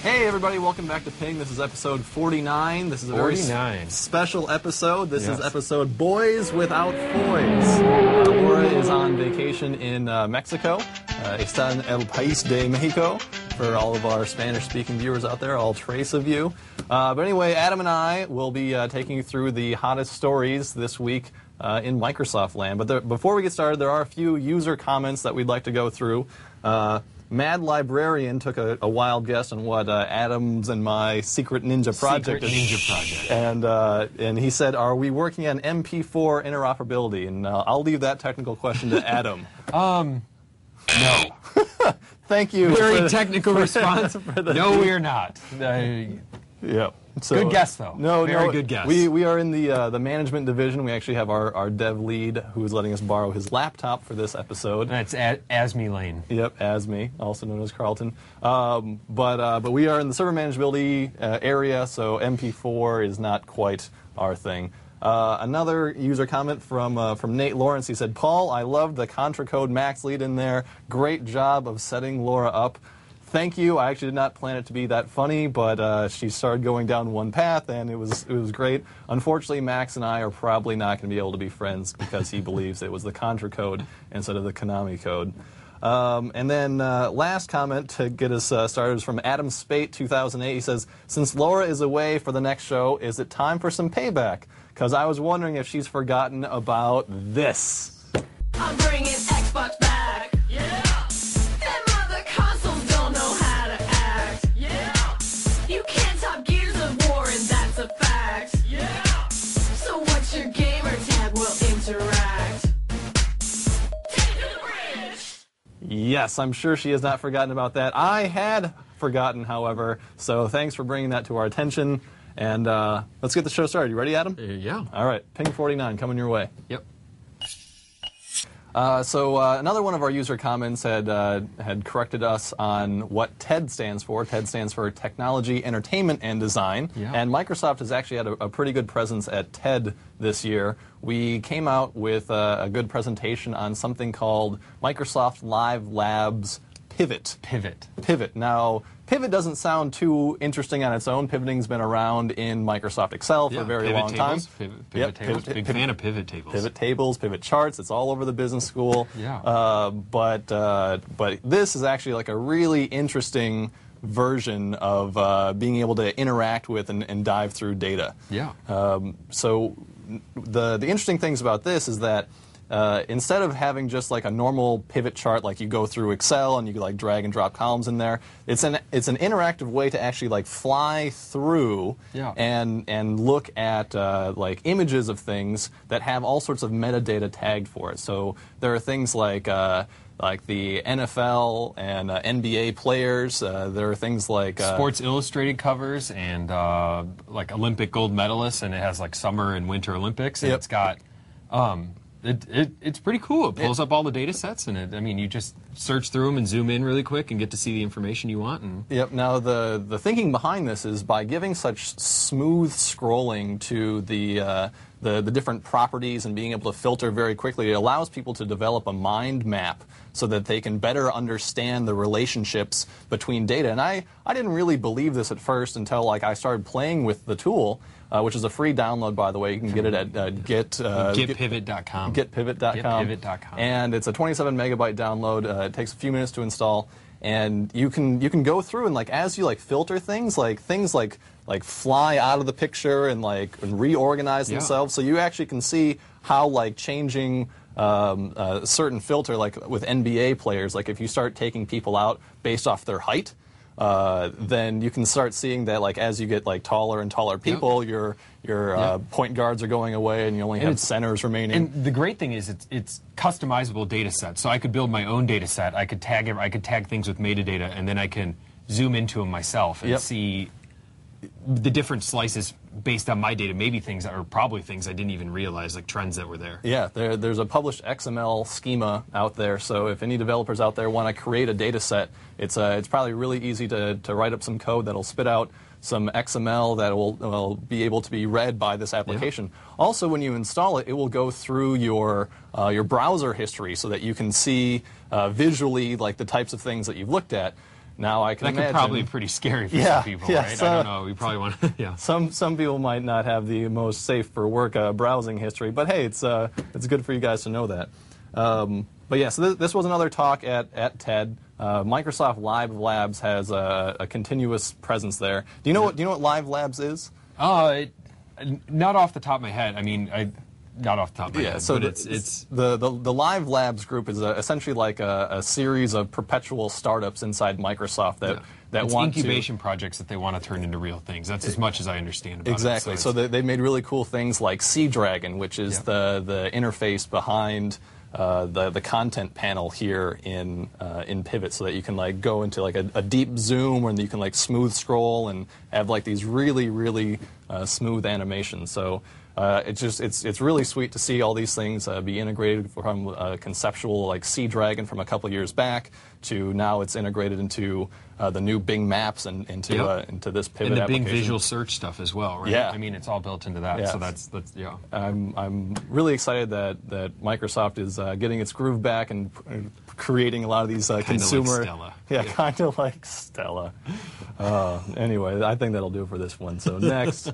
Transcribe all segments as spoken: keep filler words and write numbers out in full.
Hey everybody, welcome back to Ping. This is episode forty-nine. This is a very forty-nine. special episode. This Yes. is episode Boys Without Foys. Uh, Laura is on vacation in uh, Mexico. Uh, está en el país de Mexico. For all of our Spanish-speaking viewers out there, all trace of you. Uh, but anyway, Adam and I will be uh, taking you through the hottest stories this week uh, in Microsoft land. But there, before we get started, there are a few user comments that we'd like to go through. Uh, Mad Librarian took a, a wild guess on what uh, Adam's and my Secret Ninja project Secret is. Ninja project. And, uh, and he said, are we working on M P four interoperability? And uh, I'll leave that technical question to Adam. Um, no. Thank you. Very for- technical response. the- No, we're not. Uh, Yeah. So, Good guess, though. No, Very no, good guess. We we are in the uh, the management division. We actually have our, our dev lead who is letting us borrow his laptop for this episode. That's A- Asmi Lane. Yep, as me, also known as Carlton. Um, but uh, but we are in the server manageability uh, area, so M P four is not quite our thing. Uh, another user comment from uh, from Nate Lawrence. He said, "Paul, I loved the Contra Code Max lead in there. Great job of setting Laura up." Thank you. I actually did not plan it to be that funny, but uh, she started going down one path, and it was it was great. Unfortunately, Max and I are probably not going to be able to be friends because he believes it was the Contra code instead of the Konami code. Um, and then uh, last comment to get us uh, started is from Adam Spate, two thousand eight. He says, "Since Laura is away for the next show, is it time for some payback? Because I was wondering if she's forgotten about this." I'm bringing Xbox back. Yeah. Them other consoles don't know how to act. Yeah. You can't top Gears of War and that's a fact. Yeah. So what's your gamer tag? We'll interact. Take to the bridge. Yes, I'm sure she has not forgotten about that. I had forgotten, however, so thanks for bringing that to our attention. And uh, let's get the show started. You ready, Adam? Uh, yeah. All right, Ping forty-nine coming your way. Yep. Uh, so uh, another one of our user comments had uh, had corrected us on what TED stands for. TED stands for Technology, Entertainment, and Design. Yeah. And Microsoft has actually had a, a pretty good presence at TED this year. We came out with a, a good presentation on something called Microsoft Live Labs Pivot. Pivot. Pivot. Now, Pivot doesn't sound too interesting on its own. Pivoting's been around in Microsoft Excel for Yeah, a very pivot long tables, time. Pivot, pivot Yep, tables. pivot- Big pivot- fan of pivot tables. Pivot tables, pivot charts. It's all over the business school. Yeah. Uh, but uh, but this is actually like a really interesting version of uh, being able to interact with and, and dive through data. Yeah. Um, so the the interesting things about this is that uh, instead of having just like a normal pivot chart, like you go through Excel and you like drag and drop columns in there, it's an it's an interactive way to actually like fly through Yeah. and and look at uh, like images of things that have all sorts of metadata tagged for it. So there are things like uh, like the N F L and uh, N B A players. Uh, there are things like uh, Sports Illustrated covers and uh, like Olympic gold medalists, and it has like summer and winter Olympics, and Yep. it's got. Um, it, it, it's pretty cool. It pulls up all the data sets, and it, I mean, you just search through them and zoom in really quick and get to see the information you want. And Yep. Now the the thinking behind this is by giving such smooth scrolling to the uh, the the different properties and being able to filter very quickly, it allows people to develop a mind map so that they can better understand the relationships between data. And I I didn't really believe this at first until like I started playing with the tool, uh, which is a free download, by the way. You can get it at uh, get uh, get pivot dot com. get pivot dot com. get pivot dot com. And it's a twenty-seven megabyte download. Uh, it takes a few minutes to install, and you can you can go through and like as you like filter things, like things like like fly out of the picture and like and reorganize Yeah. themselves. So you actually can see how like changing um, a certain filter, like with N B A players, like if you start taking people out based off their height. Uh, then you can start seeing that, like as you get like taller and taller people, your your uh, Yeah. point guards are going away, and you only And have it's- centers remaining. And the great thing is it's it's customizable data sets. So I could build my own data set. I could tag it, I could tag things with metadata, and then I can zoom into them myself and Yep. see the different slices based on my data. Maybe things that are probably things I didn't even realize, like trends that were there. Yeah, there, there's a published X M L schema out there, so if any developers out there want to create a data set, it's, uh, it's probably really easy to, to write up some code that'll spit out some X M L that will, will be able to be read by this application. Also, when you install it, it will go through your, uh, your browser history so that you can see uh, visually like the types of things that you've looked at. now I can That imagine. could probably be pretty scary for Yeah, some people, yeah, right? so- I don't know. We probably want to, yeah. Some some people might not have the most safe for work uh, browsing history, but hey, it's uh, it's good for you guys to know that. Um, but yeah, so this, this was another talk at at TED. Uh, Microsoft Live Labs has a, a continuous presence there. Do you know what do you know what Live Labs is? Uh, it, not off the top of my head. I mean, I not off the top of my Yeah, head. so but the, it's it's the, the the Live Labs group is a, essentially like a, a series of perpetual startups inside Microsoft that yeah. that it's want incubation projects that they want to turn into real things. That's as much as I understand about exactly. it. So, it's- they, they've made really cool things like Sea Dragon, which is Yeah. the the interface behind uh, the the content panel here in uh, in Pivot, so that you can like go into like a, a deep zoom, and you can like smooth scroll and have like these really really uh, smooth animations. So. Uh, it's just it's it's really sweet to see all these things uh, be integrated from uh, conceptual like Sea Dragon from a couple years back to now it's integrated into uh, the new Bing Maps and into Yep. uh, into this Pivot and the application. Bing Visual Search stuff as well, right? Yeah. I mean, it's all built into that. Yeah. So that's that's yeah. I'm I'm really excited that that Microsoft is uh, getting its groove back and uh, creating a lot of these uh, Kinda like consumer. Stella. Yeah, Yeah. kind of like Stella. Uh, anyway, I think that'll do it for this one. So next.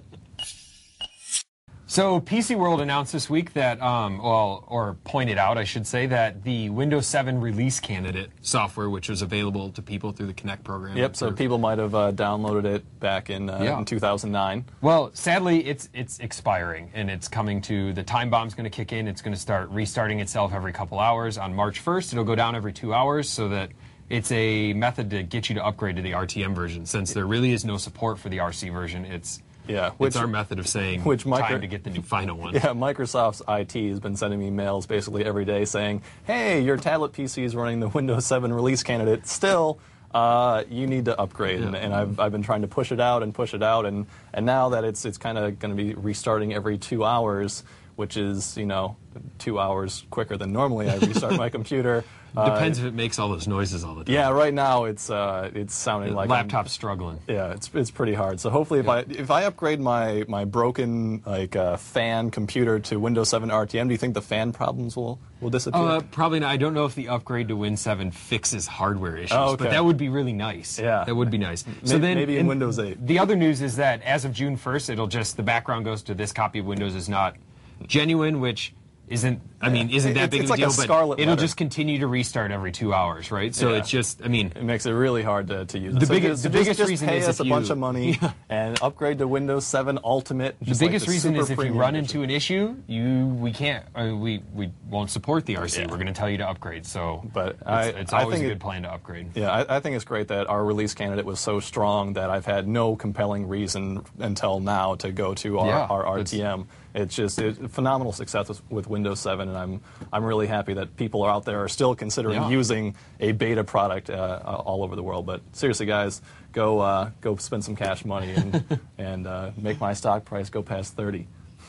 So P C World announced this week that, um, well, or pointed out, I should say, that the Windows seven release candidate software, which was available to people through the Connect program. Yep. So through- people might have uh, downloaded it back in uh, Yeah. in two thousand nine. Well, sadly, it's it's expiring, and it's coming to the time bomb's going to kick in. It's going to start restarting itself every couple hours. On March first, it'll go down every two hours, so that it's a method to get you to upgrade to the R T M version. Since there really is no support for the R C version, it's Yeah, it's which- our method of saying which micro- time to get the new final one. Yeah, Microsoft's I T has been sending me mails basically every day saying, "Hey, your tablet P C is running the Windows seven release candidate. Still, uh, you need to upgrade." And, and I've I've been trying to push it out and push it out, and and now that it's it's kind of going to be restarting every two hours, which is you know two hours quicker than normally I restart my computer. Uh, Depends if it makes all those noises all the time. Yeah, right now it's uh, it's sounding The like I'm- laptop's struggling. yeah, it's it's pretty hard. So hopefully, if I if I upgrade my my broken like uh, fan computer to Windows seven R T M, do you think the fan problems will will disappear? Uh, probably not. I don't know if the upgrade to Win seven fixes hardware issues, Oh, okay. but that would be really nice. Yeah. that would be nice. May- maybe in Windows eight. The other news is that as of June first, it'll just the background goes to this copy of Windows is not genuine, which isn't. I mean, isn't that It's- big it's of a like a deal? But scarlet it'll letter. just continue to restart every two hours, right? So Yeah. it's just. I mean, It makes it really hard to, to use. The it. So biggi- just, the just- biggest just reason pay is us if a bunch you- of money and upgrade to Windows seven Ultimate. the just like biggest reason super is if you premium run edition. into an issue, you we can't uh, we we won't support the R C. Yeah. We're going to tell you to upgrade. So, But it's, I- it's I always think a it- good plan to upgrade. Yeah, I, I think it's great that our release candidate was so strong that I've had no compelling reason until now to go to our, Yeah, our it's- R T M. It's just it's phenomenal success with, with Windows seven, and I'm I'm really happy that people are out there are still considering Yeah. using a beta product uh, all over the world. But seriously, guys, go uh, go spend some cash money and and uh, make my stock price go past thirty.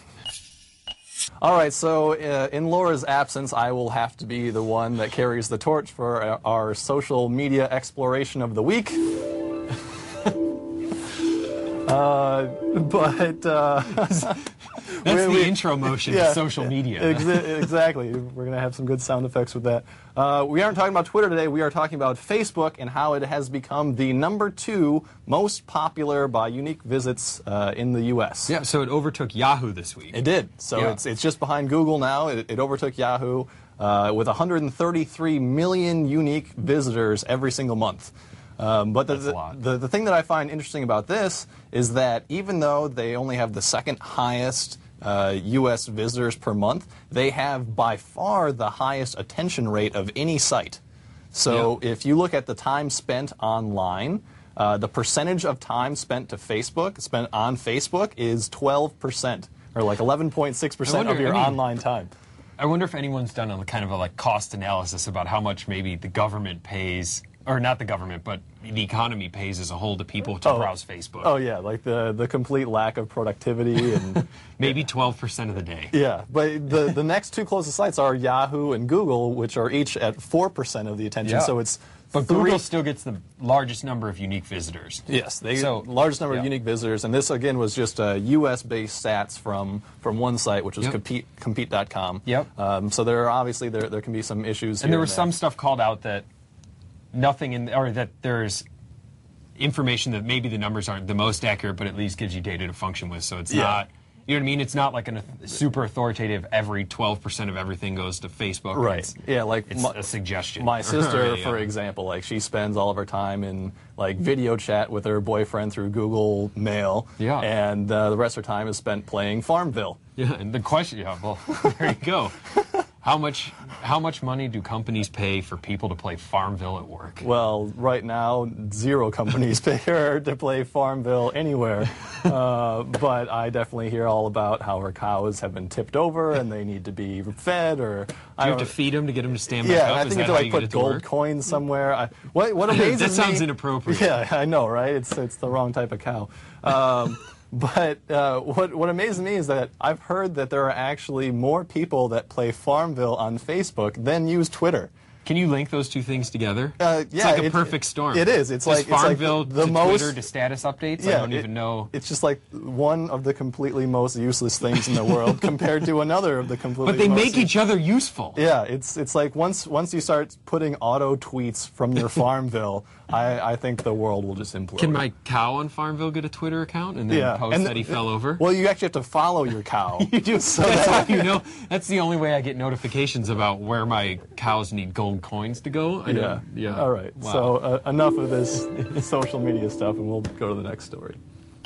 All right, so uh, in Laura's absence, I will have to be the one that carries the torch for our, our social media exploration of the week. uh, but uh, That's we- the we- intro motion yeah, to social media. Exa- exactly. We're going to have some good sound effects with that. Uh, we aren't talking about Twitter today. We are talking about Facebook and how it has become the number two most popular by unique visits uh, in the U S. Yeah, so it overtook Yahoo this week. It did. So Yeah. it's it's just behind Google now. It, it overtook Yahoo uh, with one hundred thirty-three million unique visitors every single month. Um, but the, That's a lot. the the thing that I find interesting about this is that even though they only have the second highest uh, U S visitors per month, they have by far the highest attention rate of any site. So Yeah. if you look at the time spent online, uh, the percentage of time spent to Facebook, spent on Facebook, is twelve percent, or like eleven point six percent wonder- of your I mean- online time. I wonder if anyone's done a kind of a like cost analysis about how much maybe the government pays, or not the government, but the economy pays as a whole to people to Oh. browse Facebook. Oh yeah, like the the complete lack of productivity and Maybe twelve percent of the day. yeah. But the the next two closest sites are Yahoo and Google, which are each at four percent of the attention. Yeah. So it's But three, Google still gets the largest number of unique visitors. Yes, they So- largest number of yeah. unique visitors, and this again was just uh, U S based stats from from one site, which was Yep. compete compete dot com. Yep. Um, so there are obviously there there can be some issues. And here there was some there. stuff called out that nothing in, or that there's information that maybe the numbers aren't the most accurate, but at least gives you data to function with. So it's Yeah. not, you know what I mean? It's not like a super authoritative, every twelve percent of everything goes to Facebook. Right. It's, Yeah, like it's my, a suggestion. my sister, Yeah. for example, like she spends all of her time in like video chat with her boyfriend through Google Mail. Yeah. And uh, the rest of her time is spent playing Farmville. Yeah, and the question, yeah, well, there you go. How much, how much money do companies pay for people to play Farmville at work? Well, right now, zero companies pay her to play Farmville anywhere. Uh, but I definitely hear all about how her cows have been tipped over and they need to be fed, or Do I you have don't- to feed them to get them to stand back Yeah, up? and I Is think you that have to how like you get put it to gold work? coins somewhere. I, what what amazes That sounds me- inappropriate. Yeah, I know, right? It's it's the wrong type of cow. Um, but uh, what what amazes me is that I've heard that there are actually more people that play Farmville on Facebook than use Twitter. Can you link those two things together? Uh, it's yeah, like a it- perfect storm. it is. It's Does like- it's like Farmville the- the to most- Twitter to status updates. I don't it- even know. It's just like one of the completely most useless things in the world compared to another of the completely. But they most make each other useful. Yeah, it's it's like once once you start putting auto tweets from your Farmville, I, I think the world will just implode. Can my cow on Farmville get a Twitter account and then yeah. post and that he the- fell over? Well, you actually have to follow your cow. You do. So That's that- how you know. That's the only way I get notifications about where my cows need gold coins to go. I Yeah. know. Yeah. All right. Wow. So uh, enough of this social media stuff, and we'll go to the next story.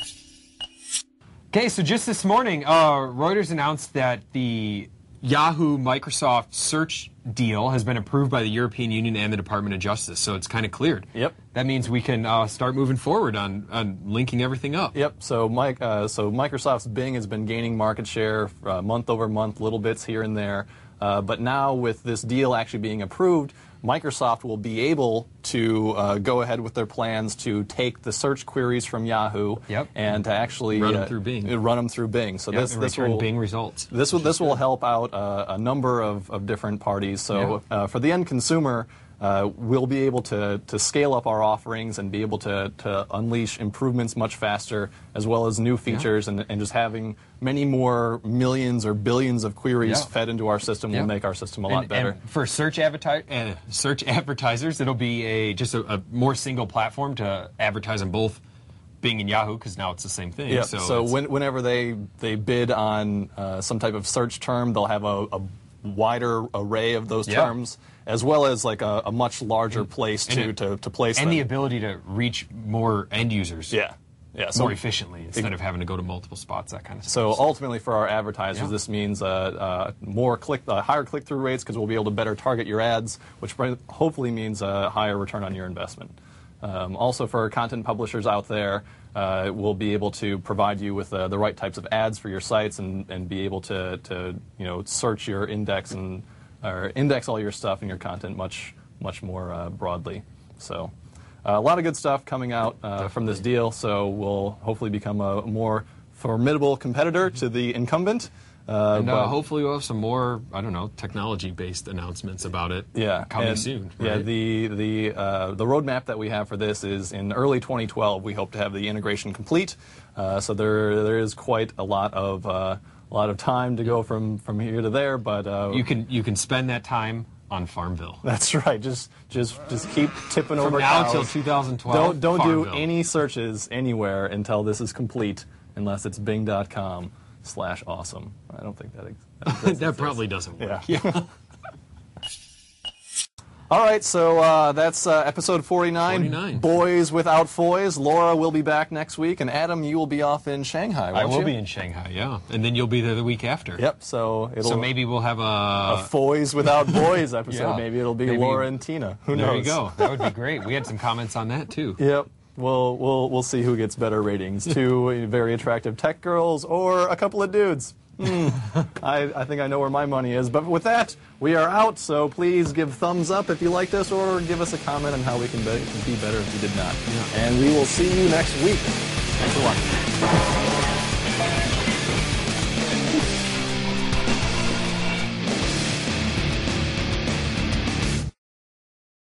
Okay, so just this morning, uh, Reuters announced that the Yahoo Microsoft search deal has been approved by the European Union and the Department of Justice, so it's kind of cleared. Yep. That means we can uh, start moving forward on, on linking everything up. Yep. So, Mike, uh, so Microsoft's Bing has been gaining market share uh, month over month, little bits here and there. Uh, but now, with this deal actually being approved, Microsoft will be able to uh, go ahead with their plans to take the search queries from Yahoo Yep. and to actually Run 'em uh, through Bing. uh, Run them through Bing. So Yep, this and this return will Bing results. This will this will help out uh, a number of, of different parties. So uh, for the end consumer, uh, we'll be able to to scale up our offerings and be able to to unleash improvements much faster, as well as new features, and, and just having many more millions or billions of queries Yeah. fed into our system will Yeah. make our system a lot And- better. and for search adverti- uh, search advertisers, it'll be a just a, a more single platform to advertise on both Bing and Yahoo, because now it's the same thing. Yeah. So, So, it's- when, whenever they they bid on uh, some type of search term, they'll have a, a wider array of those Yeah. terms, as well as like a, a much larger place and to, it- to to place and them. the ability to reach more end users. yeah. Yeah. So more efficiently instead of having to go to multiple spots, that kind of So stuff. ultimately, for our advertisers, Yeah. this means uh, uh, more click, uh, higher click-through rates, because we'll be able to better target your ads, which pri- hopefully means a higher return on your investment. Um, also, for content publishers out there, uh, we'll be able to provide you with uh, the right types of ads for your sites, and, and be able to, to you know search your index and or index all your stuff and your content much much more uh, broadly. So. Uh, a lot of good stuff coming out uh, from this deal, so we'll hopefully become a more formidable competitor to the incumbent. Uh, And uh, but- hopefully we'll have some more, I don't know, technology-based announcements about it yeah, coming and, soon. Yeah, right? the the uh, the roadmap that we have for this is in early twenty twelve. We hope to have the integration complete. Uh, so there there is quite a lot of uh, a lot of time to go from from here to there, but uh, you can you can spend that time on Farmville. that's right. Just just just keep tipping From over now cows. till two thousand twelve. Don't don't do Farmville. any searches anywhere until this is complete, unless it's bing dot com slash awesome. I don't think that ex- that, that probably doesn't work. Yeah. All right, so uh, that's uh, episode forty-nine. forty-nine. Boys Without Foys. Laura will be back next week, and Adam, you will be off in Shanghai, won't I will you? be in Shanghai, yeah. And then you'll be there the week after. Yep, so it'll So maybe we'll have a a... Foys Without Boys episode. Yeah. Maybe it'll be Maybe- Laura and Tina. Who there knows? you go. That would be great. We had some comments on that, too. Yep. We'll, we'll, we'll see who gets better ratings. Two very attractive tech girls or a couple of dudes. Hmm. I, I think I know where my money is. But with that, we are out. So please give thumbs up if you liked us, or give us a comment on how we can be, can be better if you did not. Yeah. And we will see you next week. Thanks for watching.